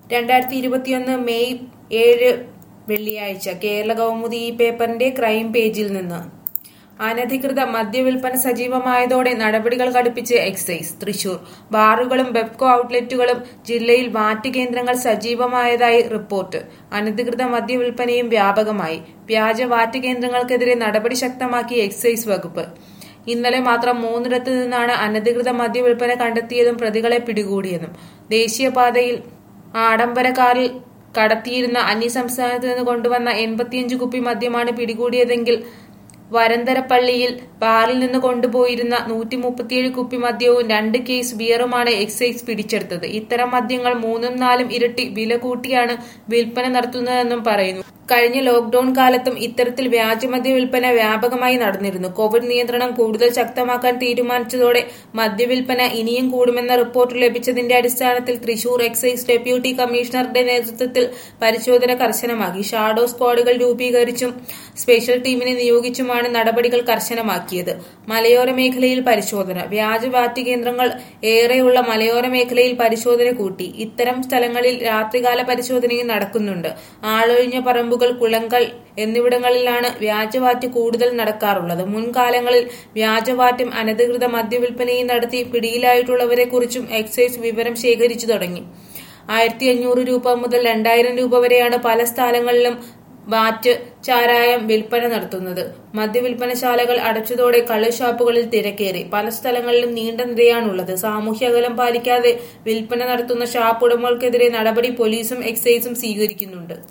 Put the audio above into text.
2021 May 7 വെള്ളിയാഴ്ച കേരള കൗമുദി ഈ പേപ്പറിന്റെ ക്രൈം പേജിൽ നിന്ന്. അനധികൃത മദ്യവിൽപ്പന സജീവമായതോടെ നടപടികൾ കടുപ്പിച്ച് എക്സൈസ്. തൃശൂർ ബാറുകളും ബെപ്കോ ഔട്ട്ലെറ്റുകളും ജില്ലയിൽ വാറ്റ് കേന്ദ്രങ്ങൾ സജീവമായതായി റിപ്പോർട്ട്. അനധികൃത മദ്യവിൽപ്പനയും വ്യാപകമായി. വ്യാജ വാറ്റ് കേന്ദ്രങ്ങൾക്കെതിരെ നടപടി ശക്തമാക്കി എക്സൈസ് വകുപ്പ്. ഇന്നലെ മാത്രം 3 നിന്നാണ് അനധികൃത മദ്യവിൽപ്പന കണ്ടെത്തിയതും പ്രതികളെ പിടികൂടിയതും. ദേശീയപാതയിൽ ആഡംബര കാറിൽ കടത്തിയിരുന്ന അന്യസംസ്ഥാനത്ത് നിന്ന് കൊണ്ടുവന്ന 85 കുപ്പി മദ്യമാണ് പിടികൂടിയതെങ്കിൽ വരന്തരപ്പള്ളിയിൽ ബാറിൽ നിന്ന് കൊണ്ടുപോയിരുന്ന 137 കുപ്പി മദ്യവും 2 കേസ് ബിയറുമാണ് എക്സൈസ് പിടിച്ചെടുത്തത്. ഇത്തരം മദ്യങ്ങൾ 3-4 ഇരട്ടി വില കൂട്ടിയാണ് വിൽപ്പന നടത്തുന്നതെന്നും പറയുന്നു. കഴിഞ്ഞ ലോക്ഡൌൺ കാലത്തും ഇത്തരത്തിൽ വ്യാജമദ്യ വിൽപ്പന വ്യാപകമായി നടന്നിരുന്നു. കോവിഡ് നിയന്ത്രണം കൂടുതൽ ശക്തമാക്കാൻ തീരുമാനിച്ചതോടെ മദ്യവിൽപ്പന ഇനിയും കൂടുമെന്ന റിപ്പോർട്ട് ലഭിച്ചതിന്റെ അടിസ്ഥാനത്തിൽ തൃശൂർ എക്സൈസ് ഡെപ്യൂട്ടി കമ്മീഷണറുടെ നേതൃത്വത്തിൽ പരിശോധന കർശനമാക്കി. ഷാഡോ സ്ക്വാഡുകൾ രൂപീകരിച്ചും സ്പെഷ്യൽ ടീമിനെ നിയോഗിച്ചുമാണ് നടപടികൾ കർശനമാക്കിയത്. മലയോര മേഖലയിൽ പരിശോധന. വ്യാജ വാറ്റ് കേന്ദ്രങ്ങൾ ഏറെയുള്ള മലയോര മേഖലയിൽ പരിശോധന കൂട്ടി. ഇത്തരം സ്ഥലങ്ങളിൽ രാത്രികാല പരിശോധനയും നടക്കുന്നുണ്ട്. ആളൊഴിഞ്ഞ പറമ്പുകൾ, കുളങ്ങൾ എന്നിവിടങ്ങളിലാണ് വ്യാജവാറ്റ് കൂടുതൽ നടക്കാറുള്ളത്. മുൻകാലങ്ങളിൽ വ്യാജവാറ്റും അനധികൃത മദ്യവിൽപ്പനയും നടത്തി പിടിയിലായിട്ടുള്ളവരെ കുറിച്ചും എക്സൈസ് വിവരം ശേഖരിച്ചു തുടങ്ങി. 1500 രൂപ മുതൽ 2000 രൂപ വരെയാണ് പല സ്ഥലങ്ങളിലും വാറ്റ് ചാരായം വിൽപ്പന നടത്തുന്നത്. മദ്യവിൽപ്പനശാലകൾ അടച്ചതോടെ കള്ളുഷാപ്പുകളിൽ തിരക്കേറി. പല സ്ഥലങ്ങളിലും നീണ്ട നിരയാണുള്ളത്. സാമൂഹ്യ അകലം പാലിക്കാതെ വിൽപ്പന നടത്തുന്ന ഷാപ്പ് ഉടമകൾക്കെതിരെ നടപടി പോലീസും എക്സൈസും സ്വീകരിക്കുന്നുണ്ട്.